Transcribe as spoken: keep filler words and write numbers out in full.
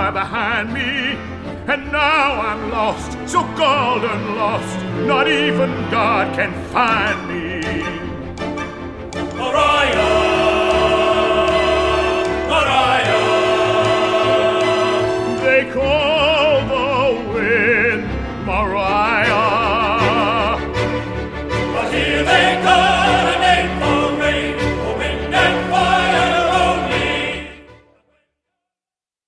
far behind me, and now I'm lost, so golden lost, not even God can find me.